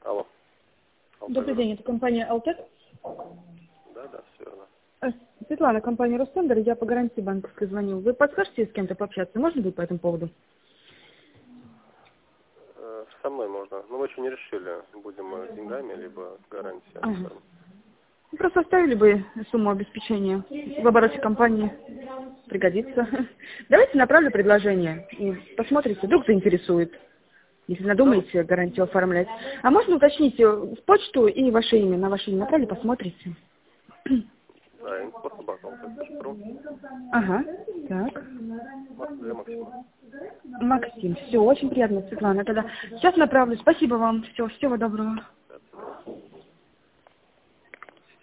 Алло. Добрый день, это компания «Алтек». Да, все верно. Светлана, компания «Ростендер», я по гарантии банковской звоню. Вы подскажете с кем-то пообщаться? Можно будет по этому поводу? Со мной можно. Но мы еще не решили, будем мы с деньгами, либо гарантия. Ага. Ну, просто оставили бы сумму обеспечения в обороте компании. Пригодится. Давайте направлю предложение и посмотрите, вдруг заинтересует, если надумаете гарантию оформлять. А можно уточнить в почту и ваше имя? На ваше имя направлю, посмотрите. Да, инфо@алтек.ру. Ага, так. Максим. Максим, все, очень приятно, Светлана. Тогда сейчас направлю. Спасибо вам. Все, всего доброго.